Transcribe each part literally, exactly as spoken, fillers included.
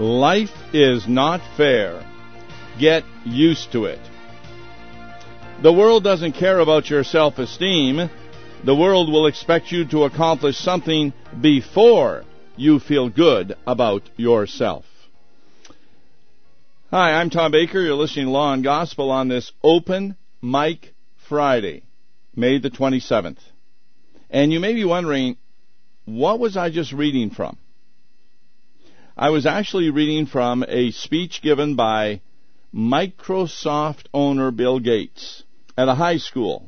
Life is not fair. Get used to it. The world doesn't care about your self-esteem. The world will expect you to accomplish something before you feel good about yourself. Hi, I'm Tom Baker. You're listening to Law and Gospel on this Open Mic Friday, May the twenty-seventh. And you may be wondering, what was I just reading from? I was actually reading from a speech given by Microsoft owner Bill Gates at a high school.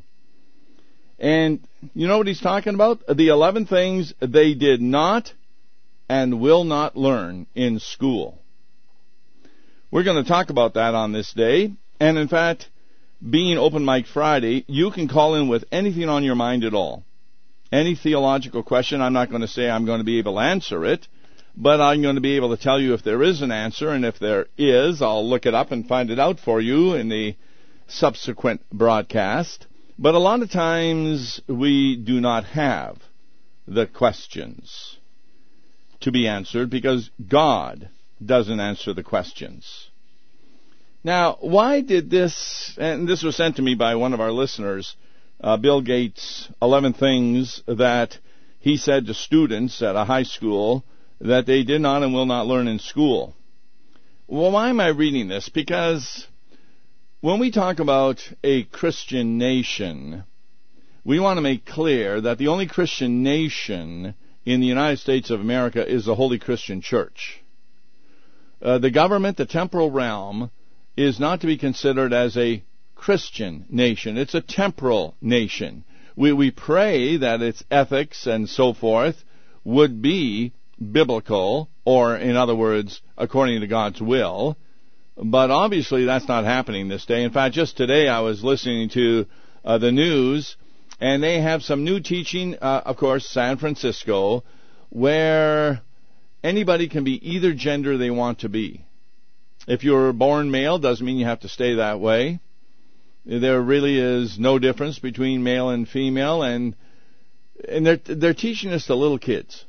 And you know what he's talking about? The eleven things they did not and will not learn in school. We're going to talk about that on this day. And in fact, being Open Mic Friday, you can call in with anything on your mind at all. Any theological question. I'm not going to say I'm going to be able to answer it, but I'm going to be able to tell you if there is an answer, and if there is, I'll look it up and find it out for you in the subsequent broadcast. But a lot of times we do not have the questions to be answered because God doesn't answer the questions. Now, why did this, and this was sent to me by one of our listeners, uh, Bill Gates, eleven things that he said to students at a high school that they did not and will not learn in school. Well, why am I reading this? Because when we talk about a Christian nation, we want to make clear that the only Christian nation in the United States of America is the Holy Christian Church. Uh, the government, the temporal realm, is not to be considered as a Christian nation. It's a temporal nation. We, we pray that its ethics and so forth would be biblical, or in other words, according to God's will. But obviously that's not happening this day. In fact, just today I was listening to uh, the news, and they have some new teaching, uh, of course, San Francisco, where anybody can be either gender they want to be. If you're born male, doesn't mean you have to stay that way. There really is no difference between male and female, and and they're they're teaching this to little kids.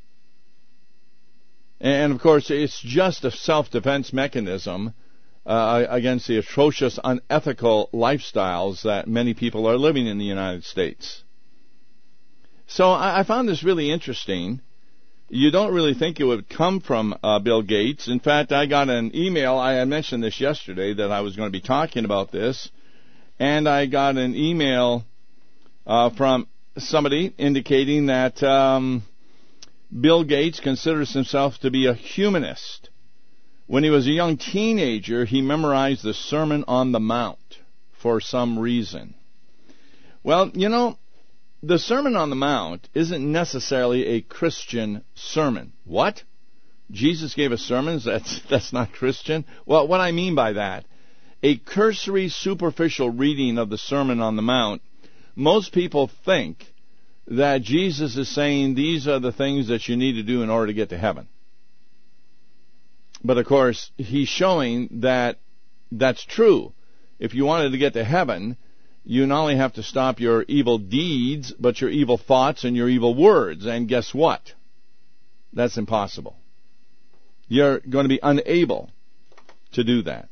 And, of course, it's just a self-defense mechanism uh, against the atrocious, unethical lifestyles that many people are living in the United States. So I, I found this really interesting. You don't really think it would come from uh, Bill Gates. In fact, I got an email. I had mentioned this yesterday that I was going to be talking about this. And I got an email uh, from somebody indicating that Um, Bill Gates considers himself to be a humanist. When he was a young teenager, he memorized the Sermon on the Mount for some reason. Well, you know, the Sermon on the Mount isn't necessarily a Christian sermon. What? Jesus gave us sermons? That's, that's not Christian? Well, what I mean by that, a cursory, superficial reading of the Sermon on the Mount, most people think that Jesus is saying these are the things that you need to do in order to get to heaven. But of course, he's showing that that's true. If you wanted to get to heaven, you not only have to stop your evil deeds, but your evil thoughts and your evil words. And guess what? That's impossible. You're going to be unable to do that.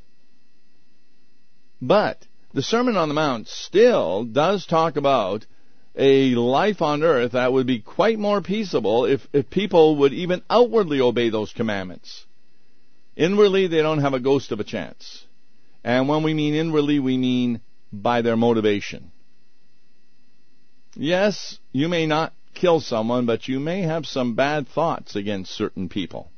But the Sermon on the Mount still does talk about a life on earth that would be quite more peaceable if, if people would even outwardly obey those commandments. Inwardly, they don't have a ghost of a chance. And when we mean inwardly, we mean by their motivation. Yes, you may not kill someone, but you may have some bad thoughts against certain people.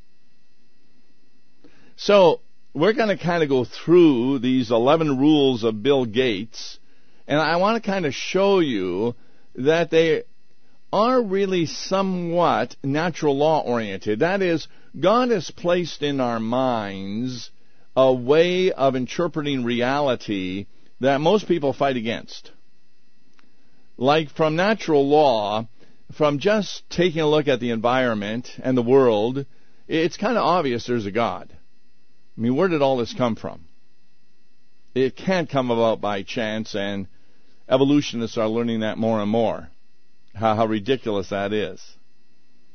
So, we're going to kind of go through these eleven rules of Bill Gates, and I want to kind of show you that they are really somewhat natural law oriented. That is, God has placed in our minds a way of interpreting reality that most people fight against. Like from natural law, from just taking a look at the environment and the world, it's kind of obvious there's a God. I mean, where did all this come from? It can't come about by chance, and evolutionists are learning that more and more, how, how ridiculous that is.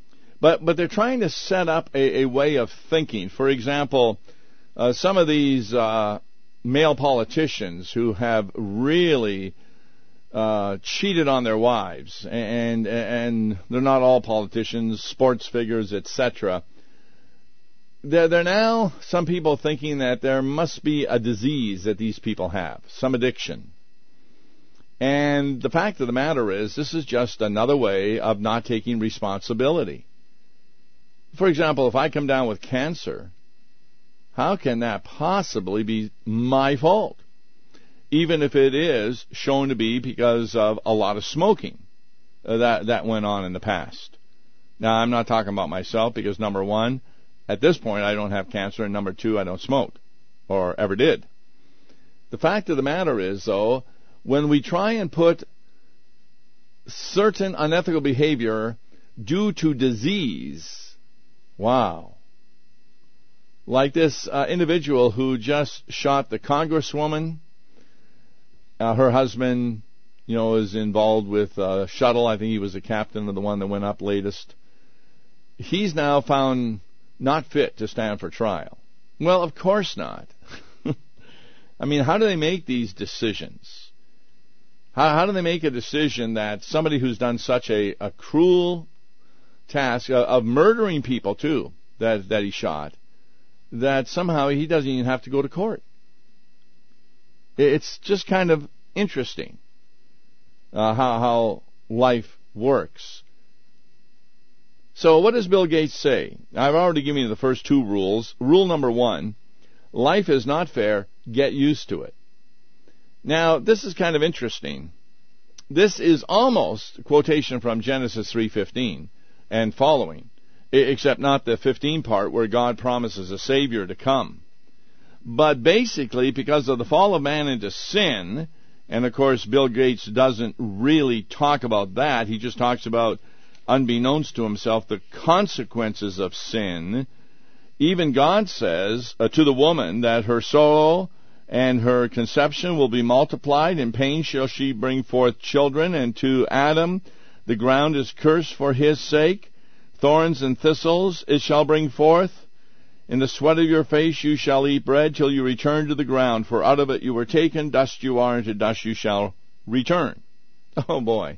But but they're trying to set up a, a way of thinking. For example, uh, some of these uh, male politicians who have really uh, cheated on their wives, and and they're not all politicians, sports figures, et cetera. They're, they're now, some people thinking that there must be a disease that these people have, some addiction. And the fact of the matter is, this is just another way of not taking responsibility. For example, if I come down with cancer, how can that possibly be my fault? Even if it is shown to be because of a lot of smoking uh, that, that went on in the past. Now, I'm not talking about myself because, number one, at this point, I don't have cancer, and number two, I don't smoke, or ever did. The fact of the matter is, though, when we try and put certain unethical behavior due to disease, wow. Like this uh, individual who just shot the congresswoman. Uh, her husband, you know, is involved with uh, shuttle. I think he was the captain of the one that went up latest. He's now found not fit to stand for trial. Well, of course not. I mean, how do they make these decisions? How, how do they make a decision that somebody who's done such a, a cruel task of, of murdering people, too, that, that he shot, that somehow he doesn't even have to go to court? It's just kind of interesting uh, how, how life works. So what does Bill Gates say? I've already given you the first two rules. Rule number one, life is not fair, get used to it. Now, this is kind of interesting. This is almost a quotation from Genesis three fifteen and following, except not the fifteen part where God promises a Savior to come. But basically, because of the fall of man into sin, and of course Bill Gates doesn't really talk about that, he just talks about, unbeknownst to himself, the consequences of sin. Even God says uh, to the woman that her sorrow and her conception will be multiplied. In pain shall she bring forth children. And to Adam, the ground is cursed for his sake. Thorns and thistles it shall bring forth. In the sweat of your face you shall eat bread till you return to the ground. For out of it you were taken, dust you are, and to dust you shall return. Oh boy.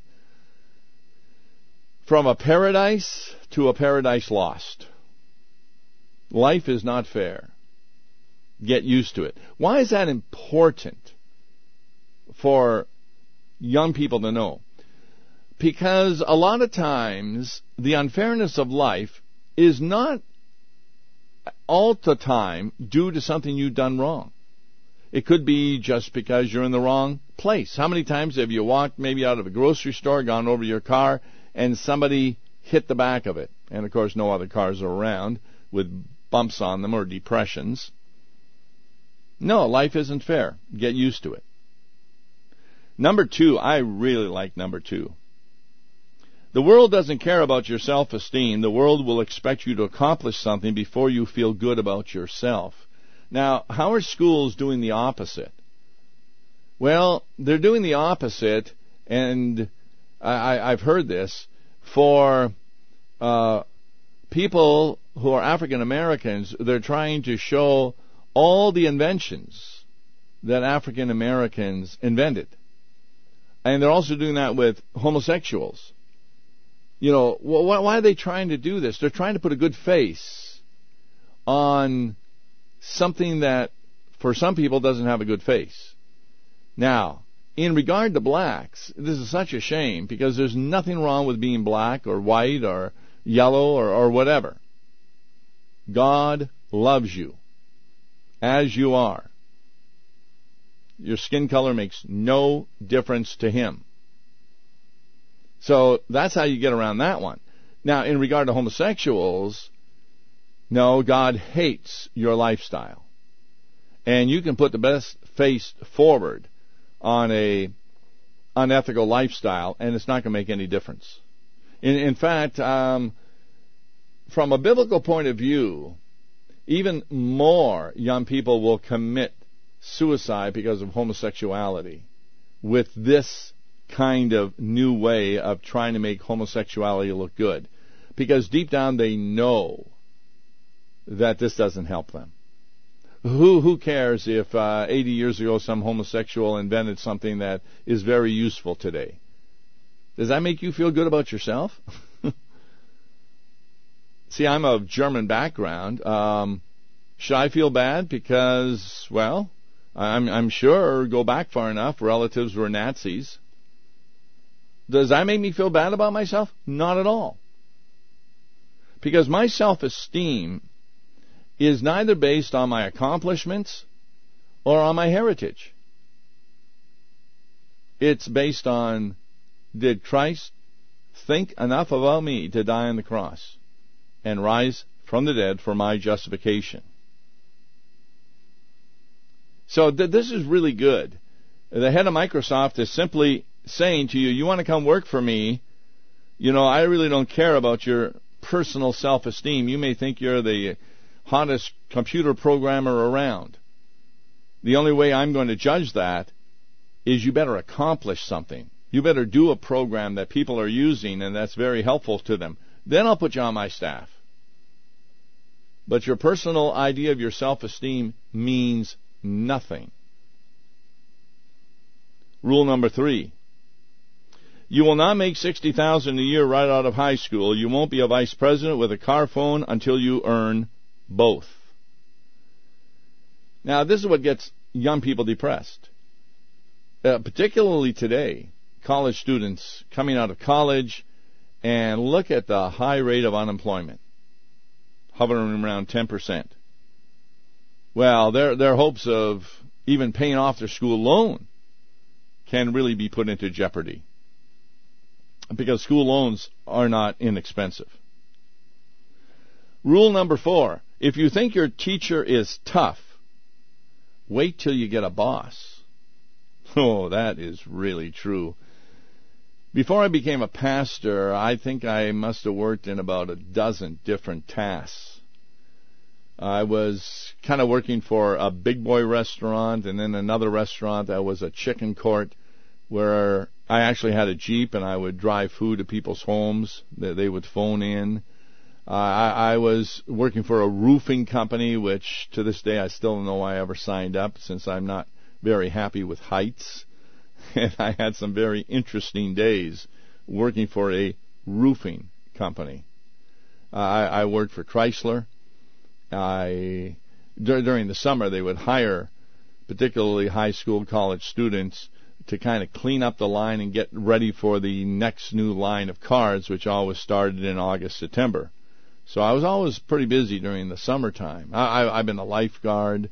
From a paradise to a paradise lost. Life is not fair. Get used to it. Why is that important for young people to know? Because a lot of times the unfairness of life is not all the time due to something you've done wrong. It could be just because you're in the wrong place. How many times have you walked maybe out of a grocery store, gone over your car, and somebody hit the back of it? And, of course, no other cars are around with bumps on them or depressions. No, life isn't fair. Get used to it. Number two, I really like number two. The world doesn't care about your self-esteem. The world will expect you to accomplish something before you feel good about yourself. Now, how are schools doing the opposite? Well, they're doing the opposite, and I, I've heard this, for uh, people who are African Americans. They're trying to show all the inventions that African Americans invented. And they're also doing that with homosexuals. You know, why are they trying to do this? They're trying to put a good face on something that, for some people, doesn't have a good face. Now, in regard to blacks, this is such a shame because there's nothing wrong with being black or white or yellow or, or whatever. God loves you as you are. Your skin color makes no difference to Him. So that's how you get around that one. Now, in regard to homosexuals, no, God hates your lifestyle. And you can put the best face forward on a unethical lifestyle, and it's not going to make any difference. In, in fact, um, from a biblical point of view, even more young people will commit suicide because of homosexuality with this kind of new way of trying to make homosexuality look good. because deep down they know that this doesn't help them. Who who cares if uh, eighty years ago some homosexual invented something that is very useful today? Does that make you feel good about yourself? See, I'm of German background. Um, should I feel bad because, well, I'm, I'm sure, go back far enough, relatives were Nazis. Does that make me feel bad about myself? Not at all. Because my self-esteem is neither based on my accomplishments or on my heritage. It's based on, did Christ think enough about me to die on the cross and rise from the dead for my justification? So th- this is really good. The head of Microsoft is simply saying to you, you want to come work for me, you know, I really don't care about your personal self-esteem. You may think you're the hottest computer programmer around. The only way I'm going to judge that is you better accomplish something. You better do a program that people are using and that's very helpful to them. Then I'll put you on my staff. But your personal idea of your self-esteem means nothing. Rule number three. You will not make sixty thousand dollars a year right out of high school. You won't be a vice president with a car phone until you earn both. Now, this is what gets young people depressed. Uh, particularly today, college students coming out of college, and look at the high rate of unemployment, hovering around ten percent. Well, their their hopes of even paying off their school loan can really be put into jeopardy, because school loans are not inexpensive. Rule number four. If you think your teacher is tough, wait till you get a boss. Oh, that is really true. Before I became a pastor, I think I must have worked in about a dozen different tasks. I was kind of working for a big boy restaurant, and then another restaurant that was a chicken court, where I actually had a Jeep and I would drive food to people's homes that they would phone in. Uh, I, I was working for a roofing company, which to this day I still don't know why I ever signed up, since I'm not very happy with heights. And I had some very interesting days working for a roofing company. Uh, I, I worked for Chrysler. I dur- during the summer they would hire particularly high school, college students to kind of clean up the line and get ready for the next new line of cars, which always started in August, September. So I was always pretty busy during the summertime. I, I, I've been a lifeguard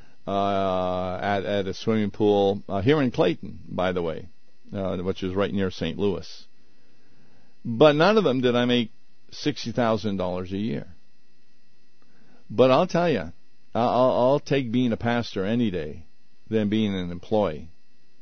uh, at, at a swimming pool uh, here in Clayton, by the way, uh, which is right near Saint Louis. But none of them did I make sixty thousand dollars a year. But I'll tell you, I'll, I'll take being a pastor any day than being an employee.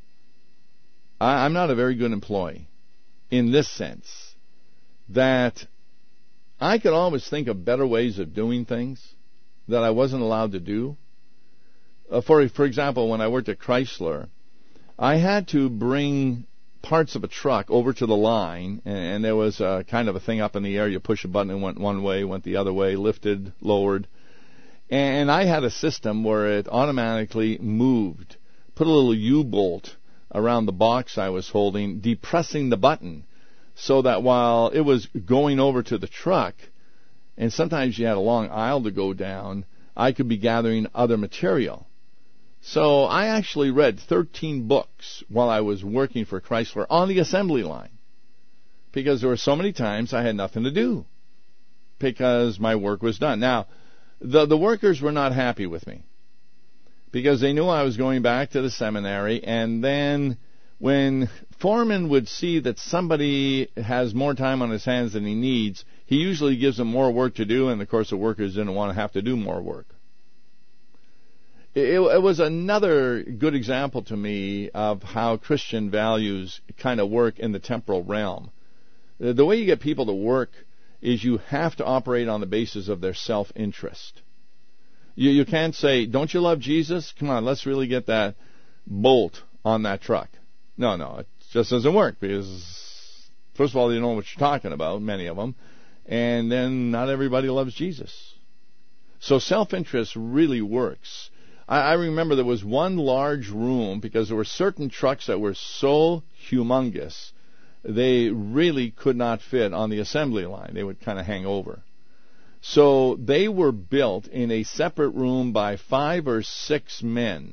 I, I'm not a very good employee in this sense, that I could always think of better ways of doing things that I wasn't allowed to do. Uh, for for example, when I worked at Chrysler, I had to bring parts of a truck over to the line, and, and there was a kind of a thing up in the air. You push a button, it went one way, went the other way, lifted, lowered. And I had a system where it automatically moved, put a little U-bolt around the box I was holding, depressing the button, so that while it was going over to the truck, and sometimes you had a long aisle to go down, I could be gathering other material. So I actually read thirteen books while I was working for Chrysler on the assembly line, because there were so many times I had nothing to do because my work was done. Now, the the workers were not happy with me because they knew I was going back to the seminary, and then when foreman would see that somebody has more time on his hands than he needs, he usually gives them more work to do, and of course the workers didn't want to have to do more work. It, it was another good example to me of how Christian values kind of work in the temporal realm. The way you get people to work is you have to operate on the basis of their self-interest. You, you can't say, don't you love Jesus? Come on, let's really get that bolt on that truck. No, no, it just doesn't work because, first of all, they don't know what you're talking about, many of them. And then not everybody loves Jesus. So self-interest really works. I, I remember there was one large room because there were certain trucks that were so humongous, they really could not fit on the assembly line. They would kind of hang over. So they were built in a separate room by five or six men.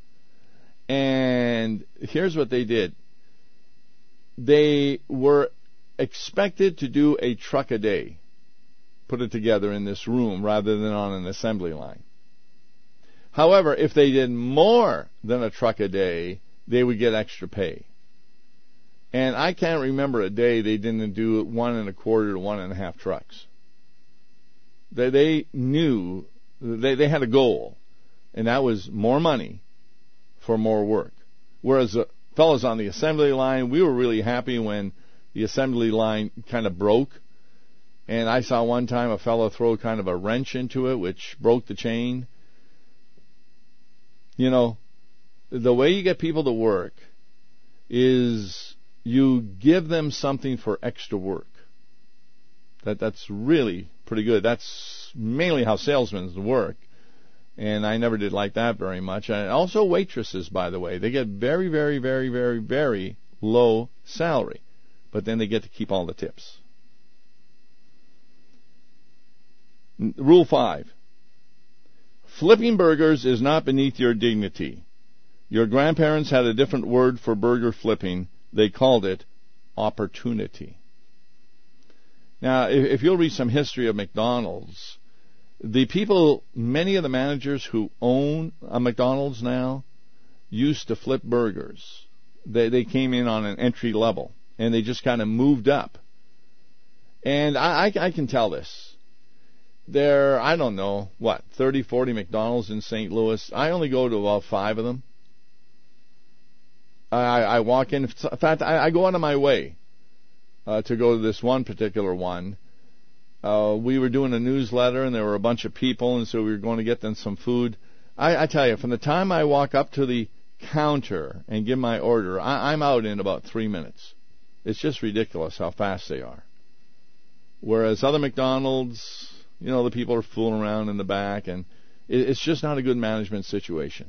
And here's what they did. They were expected to do a truck a day, put it together in this room rather than on an assembly line. However, if they did more than a truck a day, they would get extra pay. And I can't remember a day they didn't do one and a quarter to one and a half trucks. They, they knew, they, they had a goal, and that was more money for more work. Whereas the fellows on the assembly line, we were really happy when the assembly line kind of broke. And I saw one time a fellow throw kind of a wrench into it, which broke the chain. You know, the way you get people to work is you give them something for extra work. That that's really pretty good. That's mainly how salesmen work. And I never did like that very much. And also waitresses, by the way. They get very, very, very, very, very low salary. But then they get to keep all the tips. Rule five. Flipping burgers is not beneath your dignity. Your grandparents had a different word for burger flipping. They called it opportunity. Now, if, if you'll read some history of McDonald's, the people, many of the managers who own a McDonald's now, used to flip burgers. They, they came in on an entry level, and they just kind of moved up. And I, I, I can tell this. There, I don't know, what, thirty, forty McDonald's in Saint Louis. I only go to about five of them. I, I walk in. In fact, I, I go out of my way uh, to go to this one particular one. Uh, we were doing a newsletter, and there were a bunch of people, and so we were going to get them some food. I, I tell you, from the time I walk up to the counter and give my order, I, I'm out in about three minutes. It's just ridiculous how fast they are. Whereas other McDonald's, you know, the people are fooling around in the back, and it, it's just not a good management situation.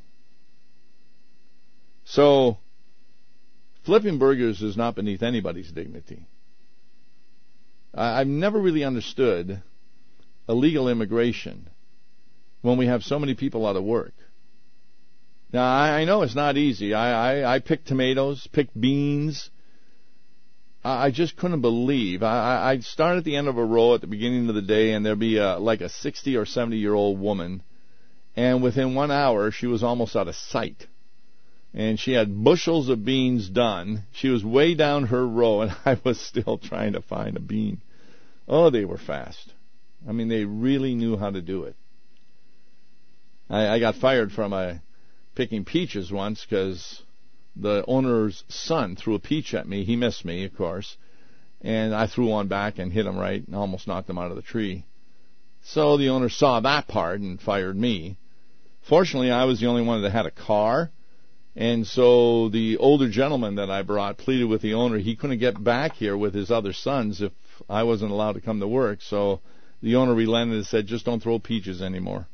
So, flipping burgers is not beneath anybody's dignity. I've never really understood illegal immigration when we have so many people out of work. Now, I know it's not easy. I, I, I pick tomatoes, pick beans. I, I just couldn't believe. I, I'd start at the end of a row at the beginning of the day, and there'd be a, like a sixty or seventy-year-old woman, and within one hour, she was almost out of sight. And she had bushels of beans done. She was way down her row, and I was still trying to find a bean. Oh, they were fast. I mean, they really knew how to do it. I, I got fired from a picking peaches once because the owner's son threw a peach at me. He missed me, of course. And I threw one back and hit him right and almost knocked him out of the tree. So the owner saw that part and fired me. Fortunately, I was the only one that had a car. And so the older gentleman that I brought pleaded with the owner. He couldn't get back here with his other sons if I wasn't allowed to come to work. So the owner relented and said, just don't throw peaches anymore.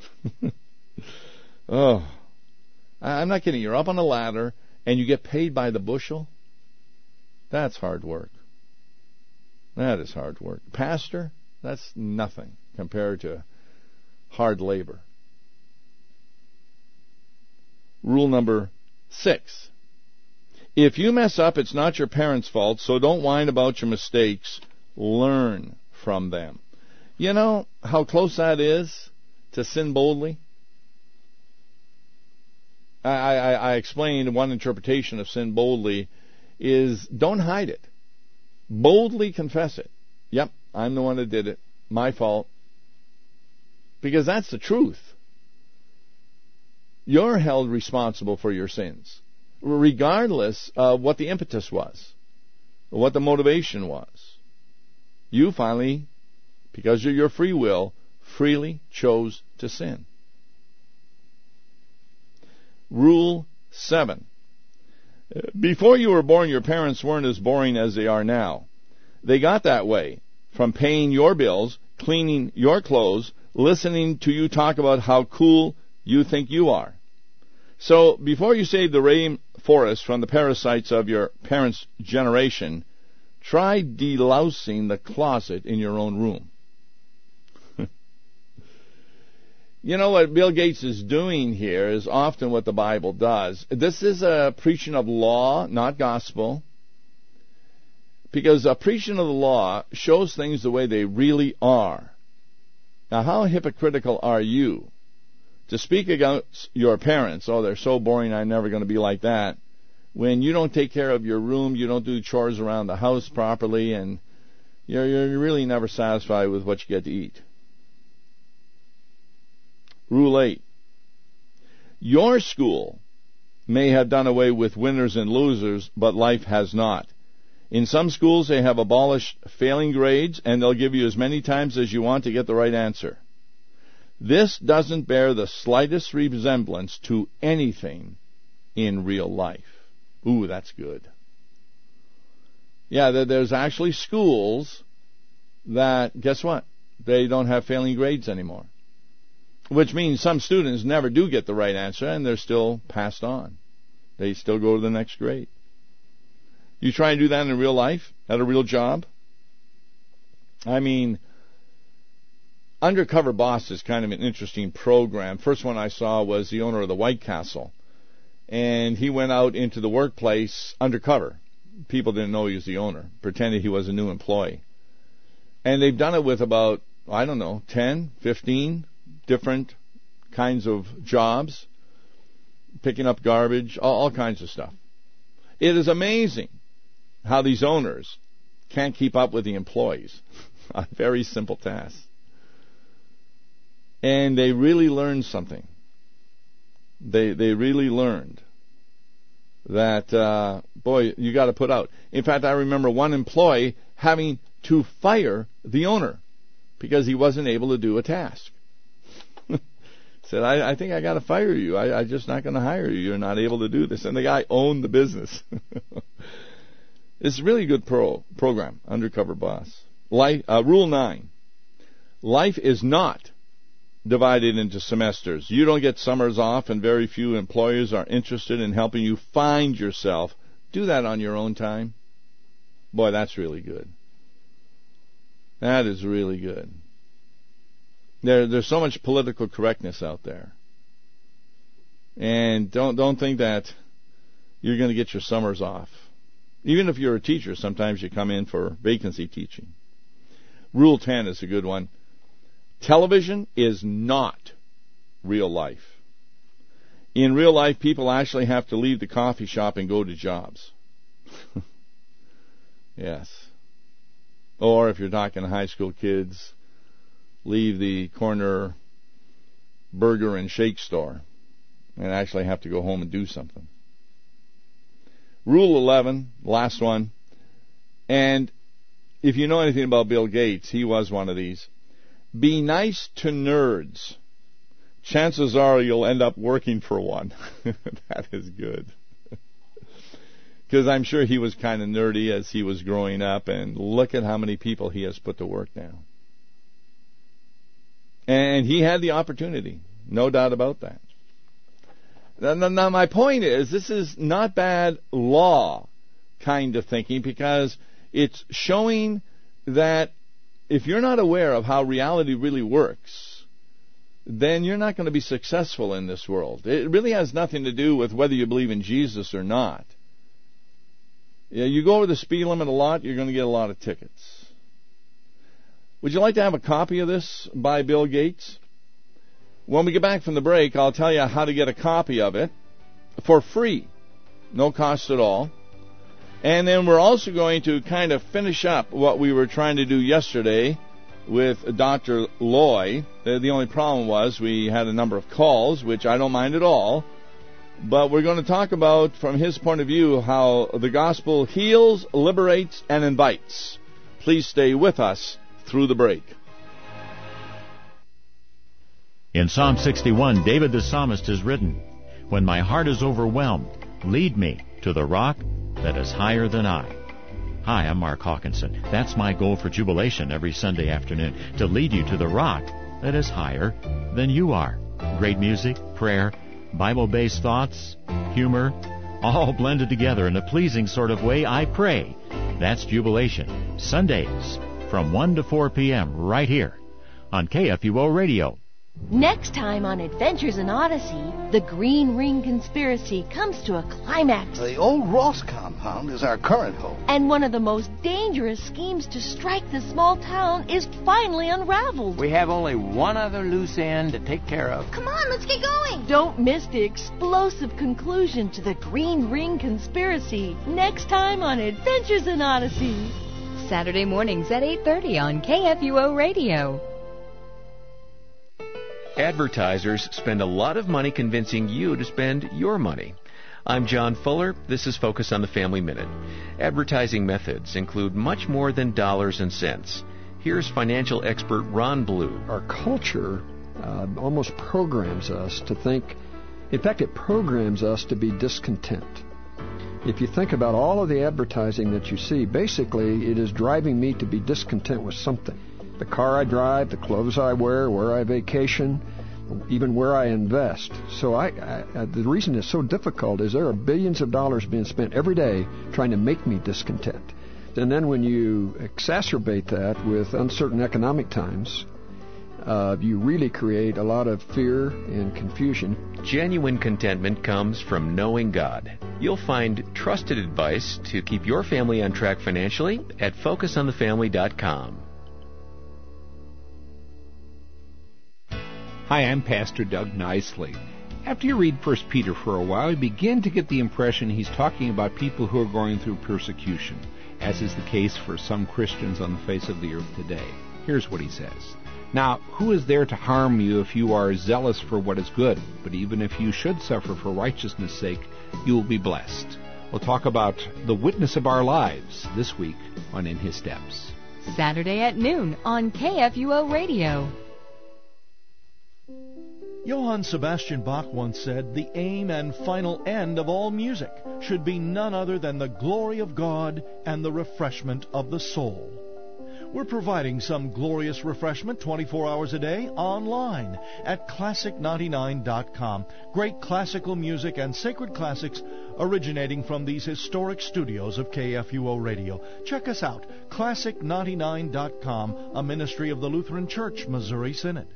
Oh, I'm not kidding. You're up on a ladder and you get paid by the bushel. That's hard work. That is hard work. Pastor, that's nothing compared to hard labor. Rule number six. If you mess up, it's not your parents' fault, so don't whine about your mistakes. Learn from them. You know how close that is to sin boldly? I, I, I explained one interpretation of sin boldly is don't hide it. Boldly confess it. Yep, I'm the one that did it. My fault. Because that's the truth. You're held responsible for your sins, regardless of what the impetus was, or what the motivation was. You finally, because of your free will, freely chose to sin. Rule seven. Before you were born, your parents weren't as boring as they are now. They got that way from paying your bills, cleaning your clothes, listening to you talk about how cool you think you are. So before you save the rainforest from the parasites of your parents' generation, try delousing the closet in your own room. You know what Bill Gates is doing here is often what the Bible does. This is a preaching of law, not gospel. Because a preaching of the law shows things the way they really are. Now, how hypocritical are you to speak against your parents? Oh, they're so boring, I'm never going to be like that. When you don't take care of your room, you don't do chores around the house properly, and you're, you're really never satisfied with what you get to eat. Rule eight. Your school may have done away with winners and losers, but life has not. In some schools, they have abolished failing grades, and they'll give you as many times as you want to get the right answer. This doesn't bear the slightest resemblance to anything in real life. Ooh, that's good. Yeah, there's actually schools that, guess what? They don't have failing grades anymore. Which means some students never do get the right answer, and they're still passed on. They still go to the next grade. You try and do that in real life, at a real job? I mean, Undercover Boss is kind of an interesting program. First one I saw was the owner of the White Castle. And he went out into the workplace undercover. People didn't know he was the owner, pretended he was a new employee. And they've done it with about, I don't know, ten, fifteen different kinds of jobs, picking up garbage, all, all kinds of stuff. It is amazing how these owners can't keep up with the employees. A very simple task. And they really learned something. They they really learned that, uh, boy, you got to put out. In fact, I remember one employee having to fire the owner because he wasn't able to do a task. Said, I, I think I got to fire you. I, I'm just not going to hire you. You're not able to do this. And the guy owned the business. It's a really good pro, program, Undercover Boss. Life, uh, Rule nine. Life is not divided into semesters. You don't get summers off, and very few employers are interested in helping you find yourself. Do that on your own time. Boy, that's really good. That is really good. There, there's so much political correctness out there. And don't don't think that you're going to get your summers off. Even if you're a teacher, sometimes you come in for vacancy teaching. Rule ten is a good one. Television is not real life. In real life, people actually have to leave the coffee shop and go to jobs. Yes. Or if you're talking to high school kids, leave the corner burger and shake store and actually have to go home and do something. Rule eleven, last one. And if you know anything about Bill Gates, he was one of these. Be nice to nerds. Chances are you'll end up working for one. That is good. Because I'm sure he was kind of nerdy as he was growing up, and look at how many people he has put to work now. And he had the opportunity, no doubt about that. Now, now my point is, this is not bad law kind of thinking, because it's showing that if you're not aware of how reality really works, then you're not going to be successful in this world. It really has nothing to do with whether you believe in Jesus or not. You go over the speed limit a lot, you're going to get a lot of tickets. Would you like to have a copy of this by Bill Gates? When we get back from the break, I'll tell you how to get a copy of it for free. No cost at all. And then we're also going to kind of finish up what we were trying to do yesterday with Doctor Loy. The only problem was we had a number of calls, which I don't mind at all. But we're going to talk about, from his point of view, how the gospel heals, liberates, and invites. Please stay with us through the break. In Psalm sixty-one, David the psalmist has written, "When my heart is overwhelmed, lead me to the rock that is higher than I." Hi, I'm Mark Hawkinson. That's my goal for Jubilation every Sunday afternoon, to lead you to the rock that is higher than you are. Great music, prayer, Bible-based thoughts, humor, all blended together in a pleasing sort of way, I pray. That's Jubilation, Sundays from one to four p.m. right here on K F U O Radio. Next time on Adventures in Odyssey, the Green Ring Conspiracy comes to a climax. The old Ross compound is our current home. And one of the most dangerous schemes to strike this small town is finally unraveled. We have only one other loose end to take care of. Come on, let's get going. Don't miss the explosive conclusion to the Green Ring Conspiracy next time on Adventures in Odyssey. Saturday mornings at eight thirty on K F U O Radio. Advertisers spend a lot of money convincing you to spend your money. I'm John Fuller. This is Focus on the Family Minute. Advertising methods include much more than dollars and cents. Here's financial expert Ron Blue. Our culture uh, almost programs us to think, in fact, it programs us to be discontent. If you think about all of the advertising that you see, basically it is driving me to be discontent with something. The car I drive, the clothes I wear, where I vacation, even where I invest. So I, I, the reason it's so difficult is there are billions of dollars being spent every day trying to make me discontent. And then when you exacerbate that with uncertain economic times, uh, you really create a lot of fear and confusion. Genuine contentment comes from knowing God. You'll find trusted advice to keep your family on track financially at focus on the family dot com. Hi, I'm Pastor Doug Nicely. After you read First Peter for a while, you begin to get the impression he's talking about people who are going through persecution, as is the case for some Christians on the face of the earth today. Here's what he says. Now, who is there to harm you if you are zealous for what is good? But even if you should suffer for righteousness' sake, you will be blessed. We'll talk about the witness of our lives this week on In His Steps. Saturday at noon on K F U O Radio. Johann Sebastian Bach once said, "The aim and final end of all music should be none other than the glory of God and the refreshment of the soul." We're providing some glorious refreshment twenty-four hours a day online at classic ninety-nine dot com. Great classical music and sacred classics originating from these historic studios of K F U O Radio. Check us out, classic ninety-nine dot com, a ministry of the Lutheran Church, Missouri Synod.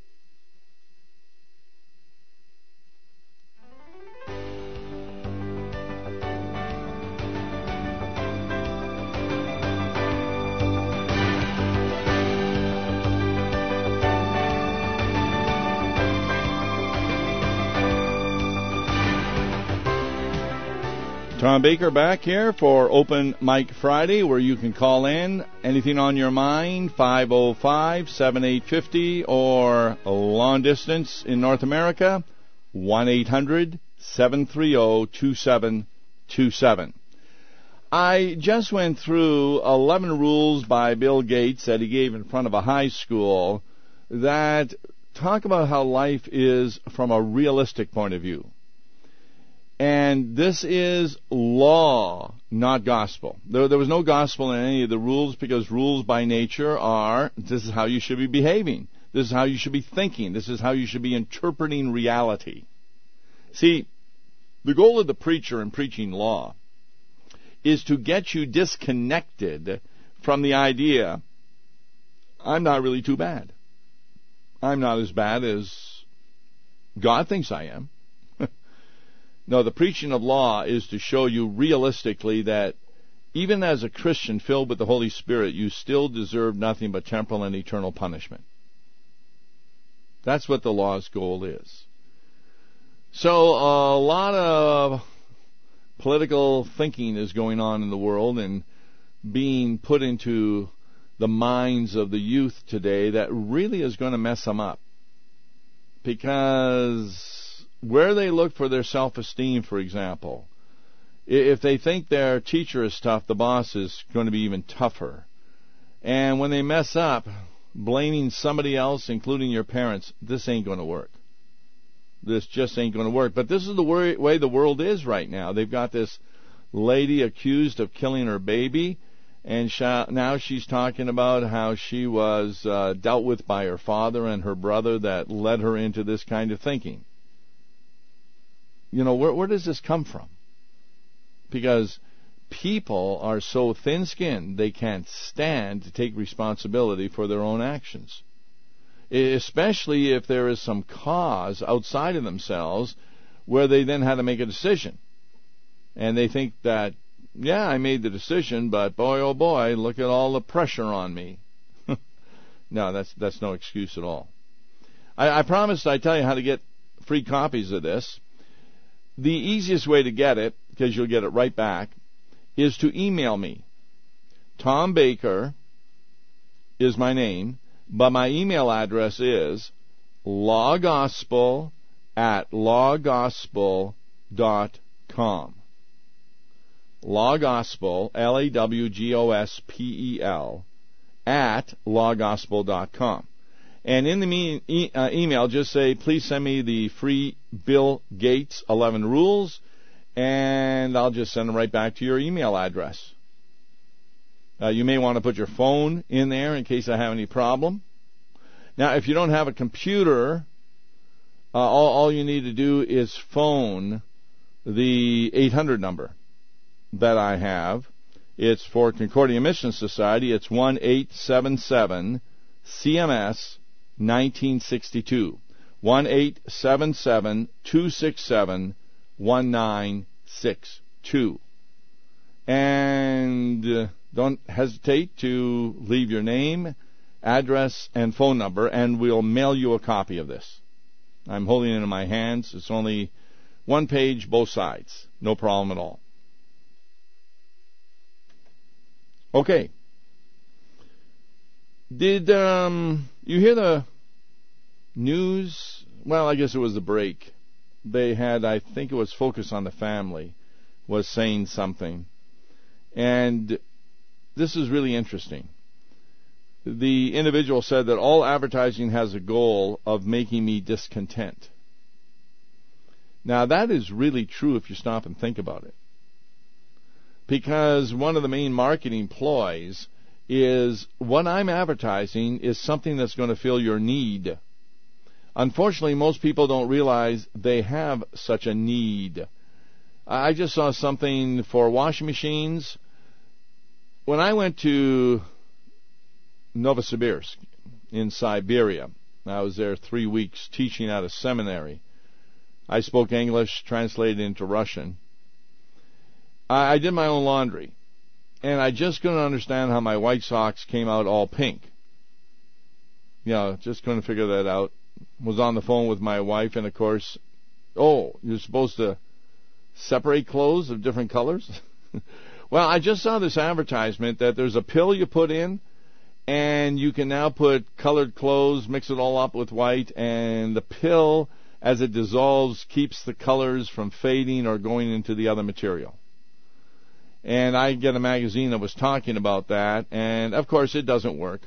Tom Baker back here for Open Mic Friday, where you can call in. Anything on your mind, five oh five, seven eight five oh, or long distance in North America, one eight hundred, seven three zero, two seven two seven. I just went through eleven rules by Bill Gates that he gave in front of a high school that talk about how life is from a realistic point of view. And this is law, not gospel. There, there was no gospel in any of the rules, because rules by nature are, this is how you should be behaving. This is how you should be thinking. This is how you should be interpreting reality. See, the goal of the preacher in preaching law is to get you disconnected from the idea, I'm not really too bad. I'm not as bad as God thinks I am. No, the preaching of law is to show you realistically that even as a Christian filled with the Holy Spirit, you still deserve nothing but temporal and eternal punishment. That's what the law's goal is. So a lot of political thinking is going on in the world and being put into the minds of the youth today that really is going to mess them up. Because where they look for their self-esteem, for example, if they think their teacher is tough, the boss is going to be even tougher. And when they mess up, blaming somebody else, including your parents, this ain't going to work. This just ain't going to work. But this is the way the world is right now. They've got this lady accused of killing her baby, And sh- now she's talking about how she was uh, dealt with by her father and her brother that led her into this kind of thinking. You know, where, where does this come from? Because people are so thin-skinned they can't stand to take responsibility for their own actions. Especially if there is some cause outside of themselves where they then had to make a decision. And they think that, yeah, I made the decision, but boy, oh boy, look at all the pressure on me. No, that's that's no excuse at all. I, I promised I'd tell you how to get free copies of this. The easiest way to get it, because you'll get it right back, is to email me. Tom Baker is my name, but my email address is lawgospel at lawgospel dot com. Lawgospel, L A W G O S P E L, at lawgospel dot com. And in the me- e- uh, email, just say, please send me the free Bill Gates eleven Rules, and I'll just send them right back to your email address. Uh, you may want to put your phone in there in case I have any problem. Now, if you don't have a computer, uh, all, all you need to do is phone the eight hundred number that I have. It's for Concordia Mission Society. It's one eight seven seven C M S nineteen sixty-two. one eight seven seven two six seven one nine six two. And uh, don't hesitate to leave your name, address, and phone number, and we'll mail you a copy of this. I'm holding it in my hands. It's only one page, both sides. No problem at all. Okay. Did um, you hear the news? Well, I guess it was the break. They had, I think it was Focus on the Family, was saying something. And this is really interesting. The individual said that all advertising has a goal of making me discontent. Now, that is really true if you stop and think about it. Because one of the main marketing ploys is what I'm advertising is something that's going to fill your need. Unfortunately, most people don't realize they have such a need. I just saw something for washing machines. When I went to Novosibirsk in Siberia, I was there three weeks teaching at a seminary. I spoke English, translated into Russian. I did my own laundry, and I just couldn't understand how my white socks came out all pink. You know, just couldn't figure that out. Was on the phone with my wife, and of course, oh, you're supposed to separate clothes of different colors? Well, I just saw this advertisement that there's a pill you put in, and you can now put colored clothes, mix it all up with white, and the pill, as it dissolves, keeps the colors from fading or going into the other material. And I get a magazine that was talking about that, and of course it doesn't work.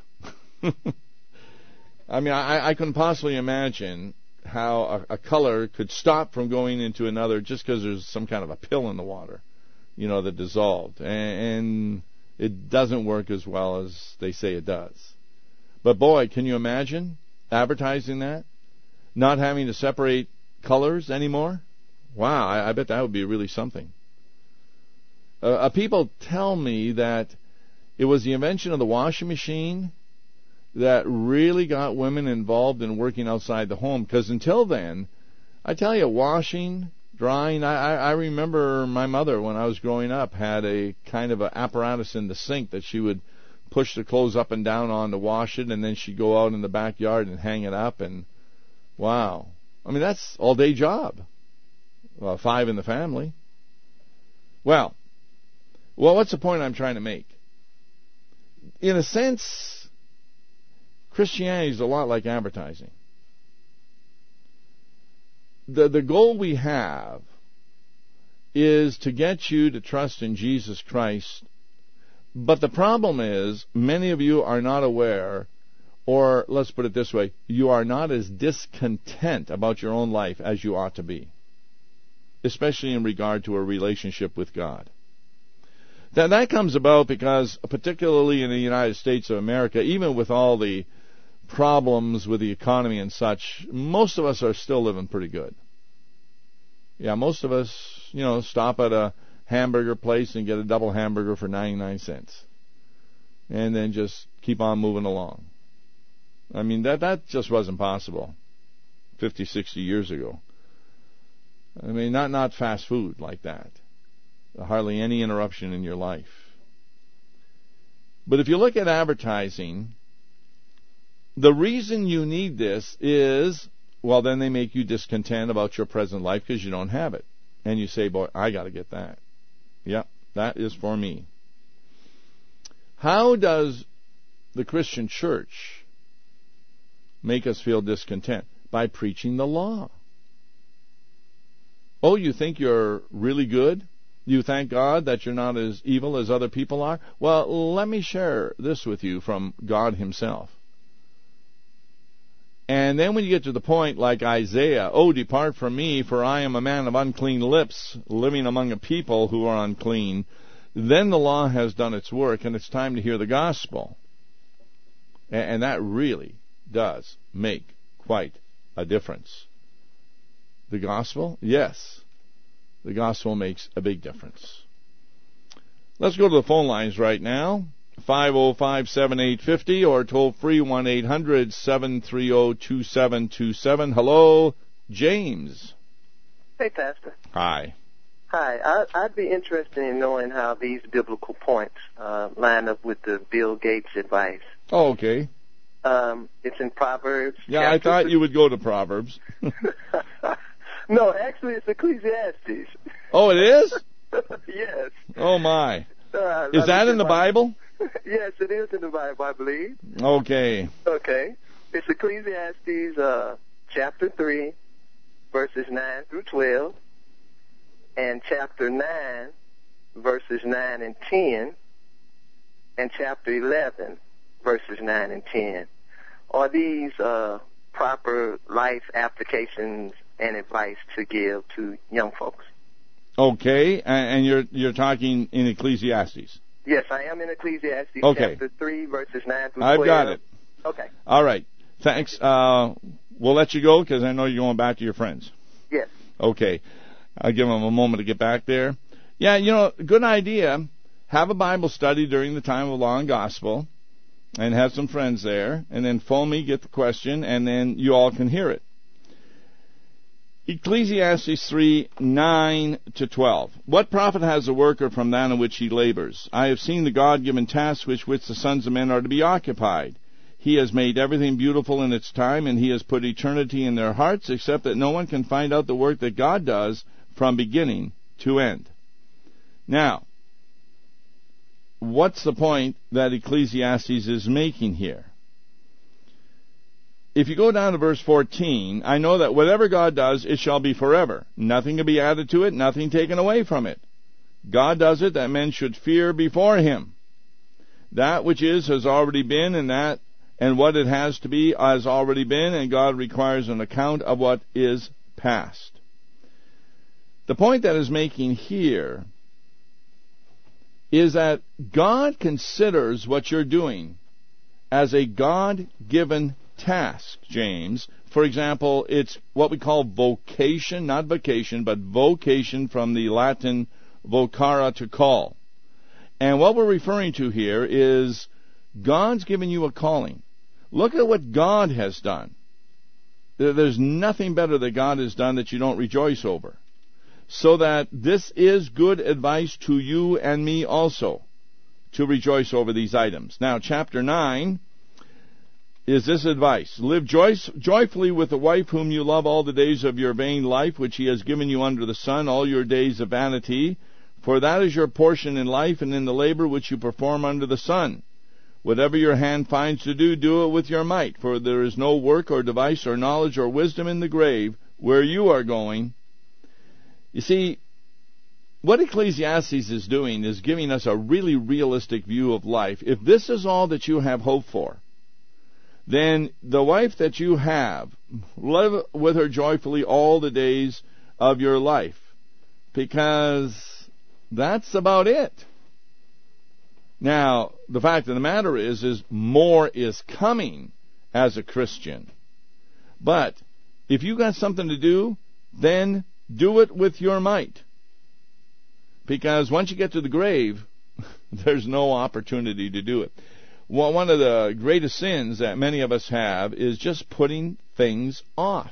I mean, I, I couldn't possibly imagine how a, a color could stop from going into another just because there's some kind of a pill in the water, you know, that dissolved. And, and it doesn't work as well as they say it does. But boy, can you imagine advertising that? Not having to separate colors anymore? Wow, I, I bet that would be really something. Uh, people tell me that it was the invention of the washing machine that really got women involved in working outside the home. Because until then, I tell you, washing, drying, I, I, I remember my mother, when I was growing up, had a kind of an apparatus in the sink that she would push the clothes up and down on to wash it, and then she'd go out in the backyard and hang it up. And wow. I mean, that's all-day job. Well, five in the family. Well, Well, what's the point I'm trying to make? In a sense, Christianity is a lot like advertising. The, the goal we have is to get you to trust in Jesus Christ. But the problem is, many of you are not aware, or let's put it this way, you are not as discontent about your own life as you ought to be, especially in regard to a relationship with God. That, that comes about because, particularly in the United States of America, even with all the problems with the economy and such, most of us are still living pretty good. Yeah, most of us, you know, stop at a hamburger place and get a double hamburger for ninety-nine cents. And then just keep on moving along. I mean, that, that just wasn't possible fifty, sixty years ago. I mean, not, not fast food like that. Hardly any interruption in your life. But if you look at advertising, the reason you need this is, well, then they make you discontent about your present life because you don't have it. And you say, boy, I got to get that. Yep, that is for me. How does the Christian church make us feel discontent? By preaching the law. Oh, you think you're really good? You thank God that you're not as evil as other people are? Well, let me share this with you from God himself. And then when you get to the point like Isaiah, oh, depart from me, for I am a man of unclean lips, living among a people who are unclean, then the law has done its work, and it's time to hear the gospel. And that really does make quite a difference. The gospel? Yes. The gospel makes a big difference. Let's go to the phone lines right now. five oh five, seven eight five oh or toll free one eight hundred, seven three zero, two seven two seven. Hello, James. Hey, Pastor. Hi. Hi. I, I'd be interested in knowing how these biblical points uh, line up with the Bill Gates advice. Oh, okay. Um, it's in Proverbs. Yeah, I thought you would go to Proverbs. No, actually, it's Ecclesiastes. Oh, it is? Yes. Oh, my. Uh, is that in the Bible? Yes, it is in the Bible, I believe. Okay. Okay. It's Ecclesiastes uh, chapter three, verses nine through twelve, and chapter nine, verses nine and ten, and chapter eleven, verses nine and ten. Are these uh, proper life applications and advice to give to young folks? Okay, and you're you're talking in Ecclesiastes. Yes, I am in Ecclesiastes okay. chapter three, verses nine through I've twelve. got it. Okay. All right. Thanks. Uh, we'll let you go because I know you're going back to your friends. Yes. Okay. I'll give them a moment to get back there. Yeah, you know, good idea. Have a Bible study during the time of Law and Gospel and have some friends there, and then phone me, get the question, and then you all can hear it. Ecclesiastes three, nine to twelve. What profit has a worker from that in which he labors? I have seen the God-given tasks with which the sons of men are to be occupied. He has made everything beautiful in its time, and he has put eternity in their hearts, except that no one can find out the work that God does from beginning to end. Now, what's the point that Ecclesiastes is making here? If you go down to verse fourteen, I know that whatever God does, it shall be forever. Nothing can be added to it, nothing taken away from it. God does it that men should fear before him. That which is has already been, and that and what it has to be has already been, and God requires an account of what is past. The point that is making here is that God considers what you're doing as a God-given task, James. For example, it's what we call vocation, not vacation, but vocation from the Latin vocare, to call. And what we're referring to here is God's given you a calling. Look at what God has done. There's nothing better that God has done that you don't rejoice over. So that this is good advice to you and me also, to rejoice over these items. Now, chapter nine is this advice. Live joy- joyfully with the wife whom you love all the days of your vain life, which he has given you under the sun, all your days of vanity. For that is your portion in life and in the labor which you perform under the sun. Whatever your hand finds to do, do it with your might. For there is no work or device or knowledge or wisdom in the grave where you are going. You see, what Ecclesiastes is doing is giving us a really realistic view of life. If this is all that you have hope for, then the wife that you have, live with her joyfully all the days of your life, because that's about it. Now, the fact of the matter is, is more is coming as a Christian. But if you got something to do, then do it with your might. Because once you get to the grave, there's no opportunity to do it. Well, one of the greatest sins that many of us have is just putting things off.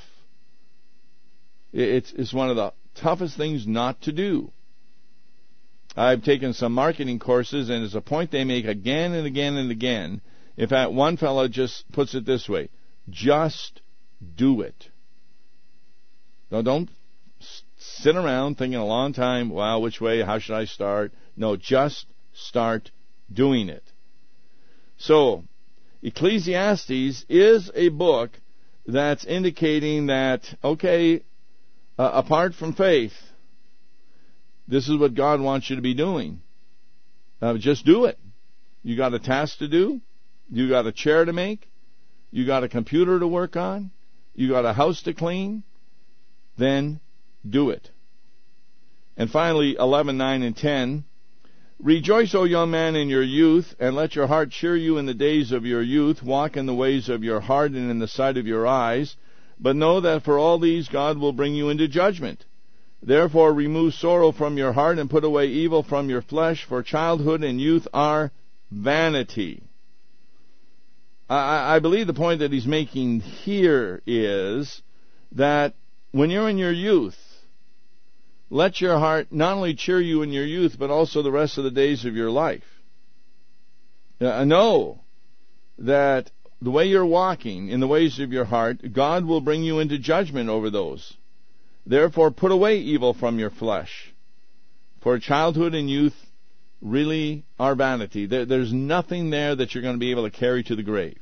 It's, it's one of the toughest things not to do. I've taken some marketing courses, and it's a point they make again and again and again. In fact, one fellow just puts it this way: just do it. Now, don't sit around thinking a long time, wow, which way, how should I start? No, just start doing it. So, Ecclesiastes is a book that's indicating that, okay, uh, apart from faith, this is what God wants you to be doing. Uh, just do it. You got a task to do. You got a chair to make. You got a computer to work on. You got a house to clean. Then do it. And finally, eleven, nine, and ten. Rejoice, O young man, in your youth, and let your heart cheer you in the days of your youth. Walk in the ways of your heart and in the sight of your eyes. But know that for all these God will bring you into judgment. Therefore remove sorrow from your heart and put away evil from your flesh, for childhood and youth are vanity. I, I believe the point that he's making here is that when you're in your youth, let your heart not only cheer you in your youth, but also the rest of the days of your life. Uh, know that the way you're walking in the ways of your heart, God will bring you into judgment over those. Therefore, put away evil from your flesh. For childhood and youth really are vanity. There, there's nothing there that you're going to be able to carry to the grave.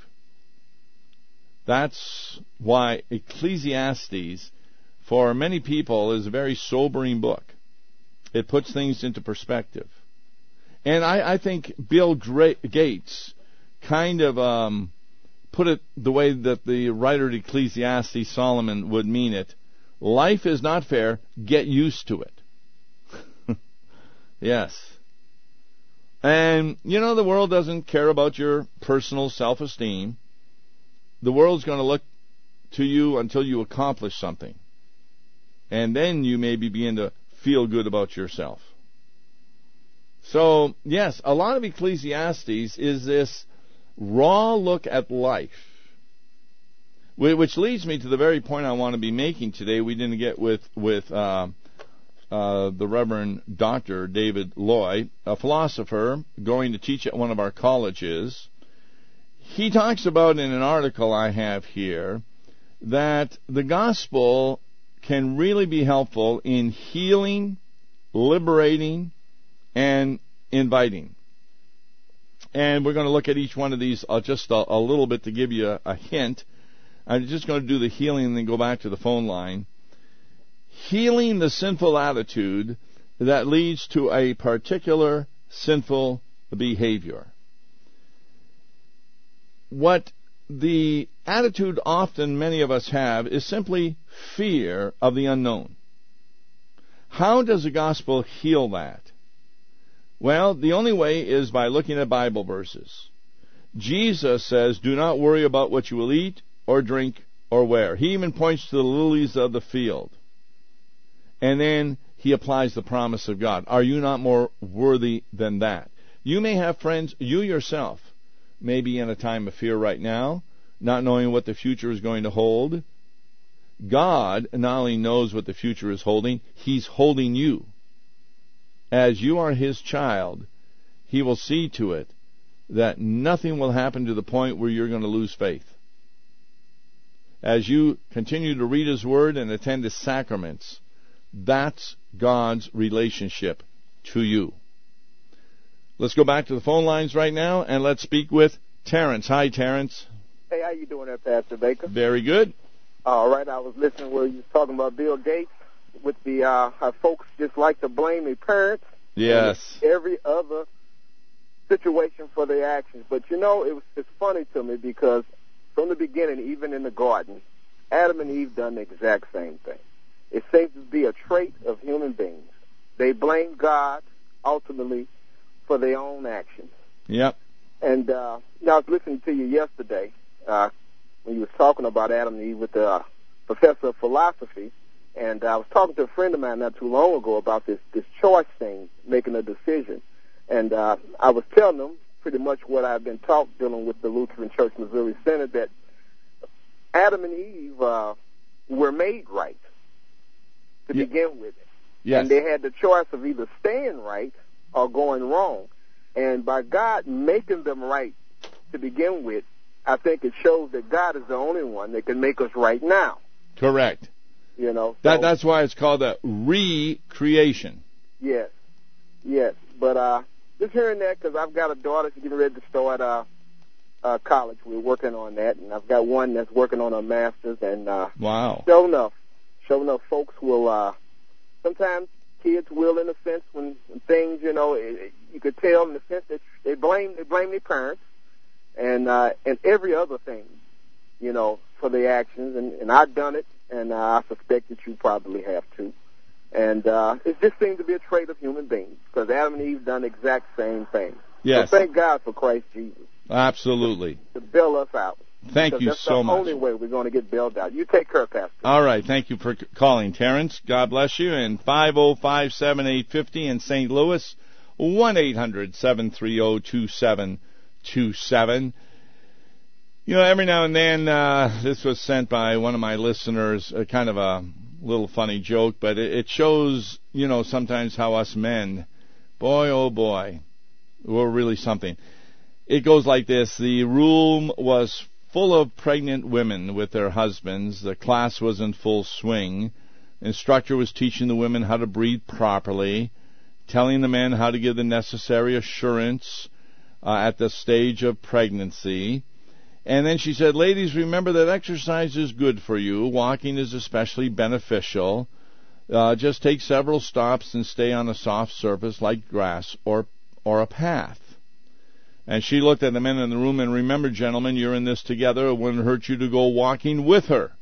That's why Ecclesiastes, for many people, is a very sobering book. It puts things into perspective. And I, I think Bill Gates kind of um, put it the way that the writer of Ecclesiastes, Solomon, would mean it. Life is not fair. Get used to it. Yes. And, you know, the world doesn't care about your personal self-esteem. The world's going to look to you until you accomplish something. And then you maybe begin to feel good about yourself. So, yes, a lot of Ecclesiastes is this raw look at life. Which leads me to the very point I want to be making today. We didn't get with with uh, uh, the Reverend Doctor David Loy, a philosopher going to teach at one of our colleges. He talks about in an article I have here that the gospel can really be helpful in healing, liberating, and inviting. And we're going to look at each one of these uh, just a, a little bit to give you a, a hint. I'm just going to do the healing and then go back to the phone line. Healing the sinful attitude that leads to a particular sinful behavior. What the attitude often many of us have is simply fear of the unknown. How does the gospel heal that? Well, the only way is by looking at Bible verses. Jesus says, do not worry about what you will eat or drink or wear. He even points to the lilies of the field. And then he applies the promise of God. Are you not more worthy than that? You may have friends, you yourself may be in a time of fear right now, not knowing what the future is going to hold. God not only knows what the future is holding, He's holding you. As you are His child, He will see to it that nothing will happen to the point where you're going to lose faith. As you continue to read His Word and attend His sacraments, that's God's relationship to you. Let's go back to the phone lines right now, and let's speak with Terrence. Hi, Terrence. Hey, how you doing there, Pastor Baker? Very good. All right, I was listening where you was talking about Bill Gates with the uh, how folks just like to blame their parents. Yes. And every other situation for their actions. But, you know, it was it's funny to me because from the beginning, even in the garden, Adam and Eve done the exact same thing. It seems to be a trait of human beings. They blame God, ultimately, for their own actions. Yep. And uh, now I was listening to you yesterday uh, when you was talking about Adam and Eve with the uh, professor of philosophy, and I was talking to a friend of mine not too long ago about this this choice thing, making a decision, and uh, I was telling them pretty much what I've been taught dealing with the Lutheran Church Missouri Synod, that Adam and Eve uh, were made right to yeah. begin with, yes. and they had the choice of either staying right or going wrong. And by God making them right to begin with, I think it shows that God is the only one that can make us right now. Correct. You know, so, that that's why it's called a recreation. Yes, yes. But uh, just hearing that, because I've got a daughter who's getting ready to start uh, uh, college. We're working on that, and I've got one that's working on her master's. And uh, wow, sure enough, sure enough, folks will uh, sometimes. Kids will, in a sense, when, when things, you know, it, it, you could tell in the sense that they blame they blame their parents and uh, and every other thing, you know, for their actions. And, and I've done it, and uh, I suspect that you probably have too. And uh, it just seems to be a trait of human beings, because Adam and Eve done the exact same thing. Yes. So thank God for Christ Jesus. Absolutely. To, to bail us out. Thank because you that's so the much. only way we're going to get bailed out. You take care, Pastor. All right. Thank you for c- calling, Terrence. God bless you. And five oh five, seven eight five oh in Saint Louis, one eight hundred, seven three zero, two seven two seven. You know, every now and then, uh, this was sent by one of my listeners, a kind of a little funny joke, but it, it shows, you know, sometimes how us men, boy, oh boy, we're really something. It goes like this. The room was full of pregnant women with their husbands. The class was in full swing. The instructor was teaching the women how to breathe properly, telling the men how to give the necessary assurance uh, at the stage of pregnancy. And then she said, ladies, remember that exercise is good for you. Walking is especially beneficial. Uh, just take several stops and stay on a soft surface like grass or or a path. And she looked at the men in the room and remembered, gentlemen, you're in this together. It wouldn't hurt you to go walking with her.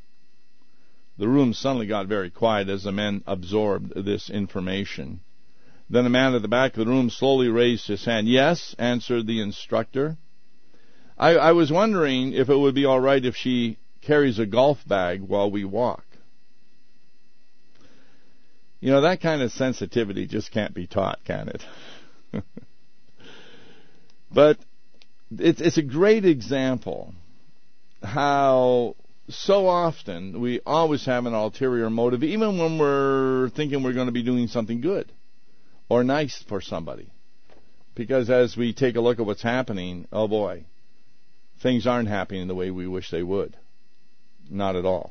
The room suddenly got very quiet as the men absorbed this information. Then a man at the back of the room slowly raised his hand. Yes, answered the instructor. I, I was wondering if it would be all right if she carries a golf bag while we walk. You know, that kind of sensitivity just can't be taught, can it? But it's, it's a great example how so often we always have an ulterior motive, even when we're thinking we're going to be doing something good or nice for somebody. Because as we take a look at what's happening, oh boy, things aren't happening the way we wish they would. Not at all.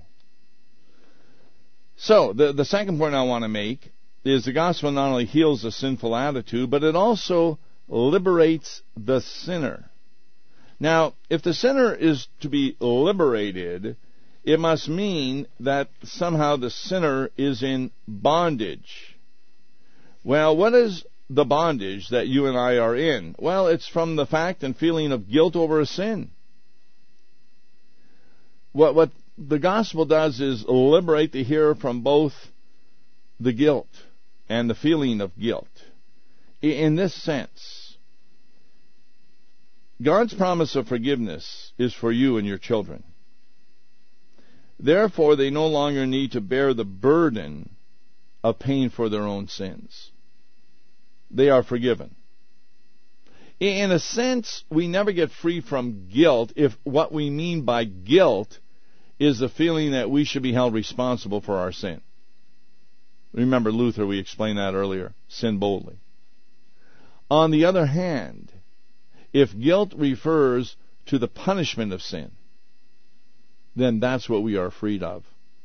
So, the, the second point I want to make is the gospel not only heals a sinful attitude, but it also liberates the sinner. Now, if the sinner is to be liberated, it must mean that somehow the sinner is in bondage. Well, what is the bondage that you and I are in? Well, it's from the fact and feeling of guilt over a sin. What, what the gospel does is liberate the hearer from both the guilt and the feeling of guilt. In this sense, God's promise of forgiveness is for you and your children. Therefore, they no longer need to bear the burden of paying for their own sins. They are forgiven. In a sense, we never get free from guilt if what we mean by guilt is the feeling that we should be held responsible for our sin. Remember Luther, we explained that earlier. Sin boldly. On the other hand, if guilt refers to the punishment of sin, then that's what we are freed of.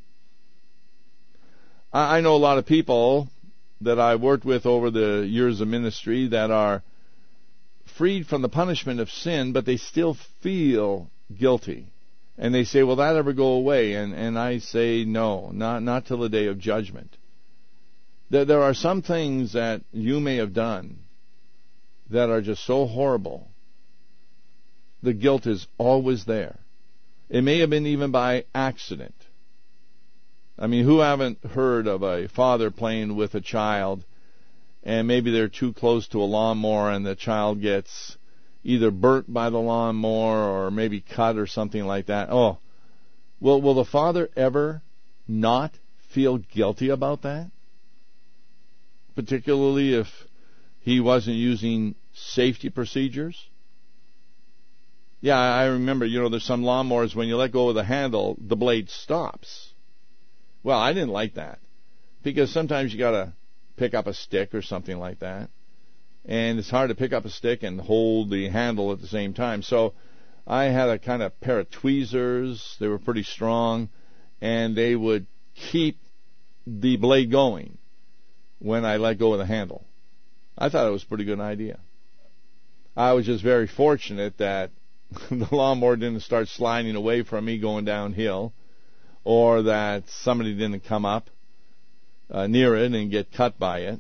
I know a lot of people that I've worked with over the years of ministry that are freed from the punishment of sin, but they still feel guilty. And they say, will that ever go away? And, and I say, no, not, not till the day of judgment. There, there are some things that you may have done that are just so horrible. The guilt is always there. It may have been even by accident. I mean, who haven't heard of a father playing with a child and maybe they're too close to a lawnmower and the child gets either burnt by the lawnmower or maybe cut or something like that. Oh, will will the father ever not feel guilty about that? Particularly if he wasn't using safety procedures? Yeah, I remember, you know, there's some lawnmowers, when you let go of the handle, the blade stops. Well, I didn't like that, because sometimes you got to pick up a stick or something like that, and it's hard to pick up a stick and hold the handle at the same time. So I had a kind of pair of tweezers. They were pretty strong, and they would keep the blade going when I let go of the handle. I thought it was a pretty good idea. I was just very fortunate that the lawnmower didn't start sliding away from me going downhill, or that somebody didn't come up uh, near it and get cut by it.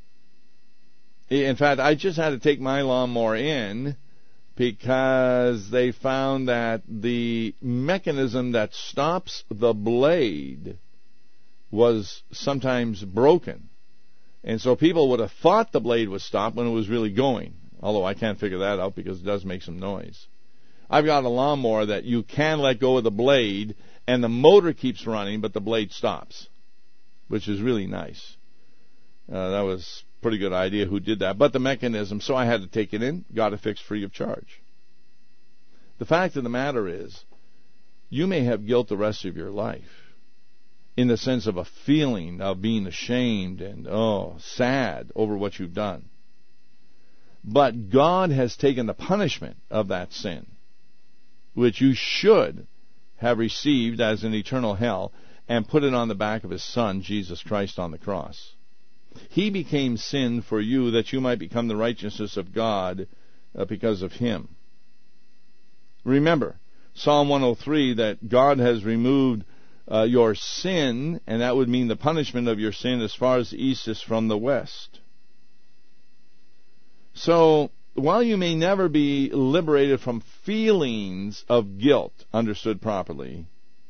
In fact, I just had to take my lawnmower in because they found that the mechanism that stops the blade was sometimes broken. And so people would have thought the blade was stopped when it was really going, although I can't figure that out because it does make some noise. I've got a lawnmower that you can let go of the blade and the motor keeps running, but the blade stops, which is really nice. Uh, that was a pretty good idea who did that. But the mechanism, so I had to take it in, got it fixed free of charge. The fact of the matter is, you may have guilt the rest of your life, in the sense of a feeling of being ashamed and, oh, sad over what you've done. But God has taken the punishment of that sin, which you should have received as an eternal hell, and put it on the back of His Son, Jesus Christ, on the cross. He became sin for you that you might become the righteousness of God uh, because of Him. Remember, Psalm one oh three, that God has removed uh, your sin, and that would mean the punishment of your sin, as far as the east is from the west. So, while you may never be liberated from feelings of guilt, understood properly,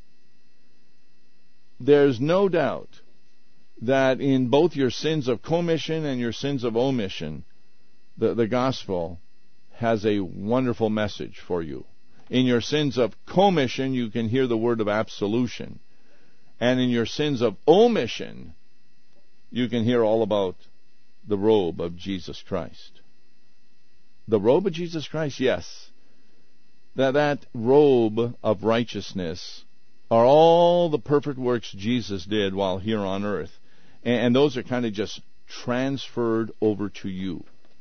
there's no doubt that in both your sins of commission and your sins of omission, the, the gospel has a wonderful message for you. In your sins of commission, you can hear the word of absolution. And in your sins of omission, you can hear all about the robe of Jesus Christ. The robe of Jesus Christ, yes. That that robe of righteousness are all the perfect works Jesus did while here on earth. And, and those are kind of just transferred over to you.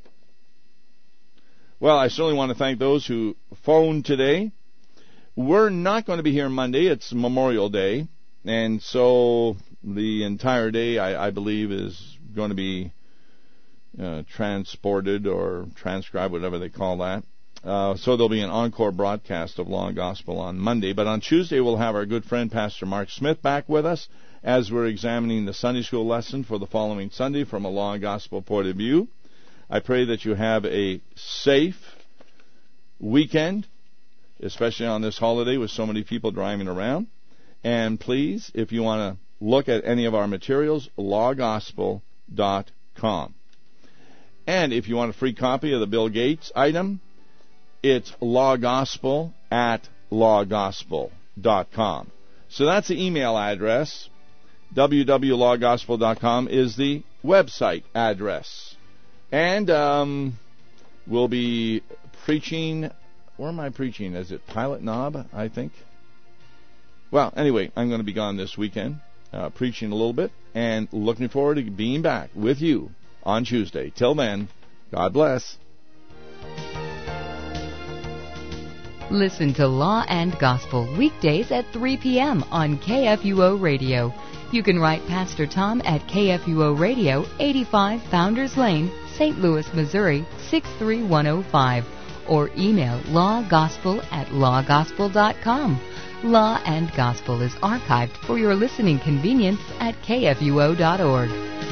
Well, I certainly want to thank those who phoned today. We're not going to be here Monday. It's Memorial Day. And so the entire day, I, I believe, is going to be Uh, transported or transcribed, whatever they call that. Uh, so there'll be an encore broadcast of Law and Gospel on Monday. But on Tuesday, we'll have our good friend Pastor Mark Smith back with us as we're examining the Sunday school lesson for the following Sunday from a Law and Gospel point of view. I pray that you have a safe weekend, especially on this holiday with so many people driving around. And please, if you want to look at any of our materials, law gospel dot com. And if you want a free copy of the Bill Gates item, it's lawgospel at lawgospel dot com. So that's the email address. w w w dot law gospel dot com is the website address. And um, we'll be preaching. Where am I preaching? Is it Pilot Knob, I think? Well, anyway, I'm going to be gone this weekend, uh, preaching a little bit, and looking forward to being back with you on Tuesday. Till then, God bless. Listen to Law and Gospel weekdays at three p.m. on K F U O Radio. You can write Pastor Tom at K F U O Radio, eighty-five Founders Lane, Saint Louis, Missouri, six three one oh five, or email lawgospel at lawgospel dot com. Law and Gospel is archived for your listening convenience at K F U O dot org.